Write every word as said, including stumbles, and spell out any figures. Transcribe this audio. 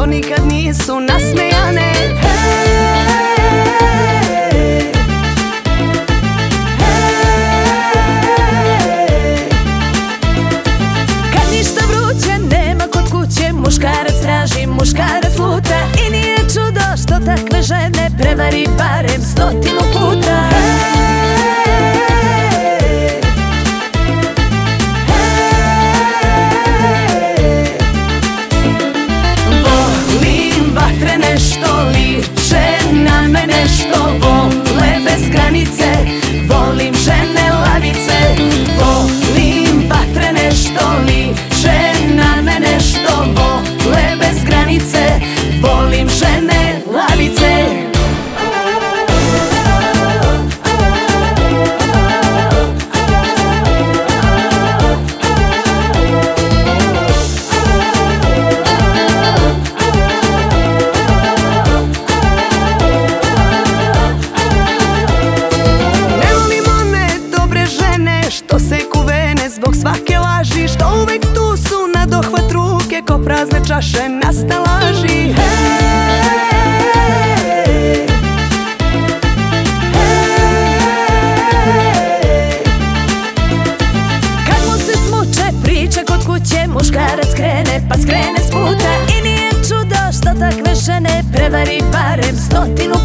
nikad nisu nasmejane. Kad ništa vruće nema kod kuće, muškarac traži, muškarac luta. I nije čudo što takve žene prevari barem stotinu puta. Volim vatrene što liče na mene, što vole bez granice. Volim žene lavice. Volim vatrene što liče na mene, što vole bez granice. Volim žene lavice. Što seku vene zbog svake laži, što uvek tu su na dohvat ruke ko prazne čaše na stalaži. Hej, hej. Kad mu se smuče priča kod kuće, muškarac krene pa skrene s puta. I nije čudo što takve žene prevari barem stotinu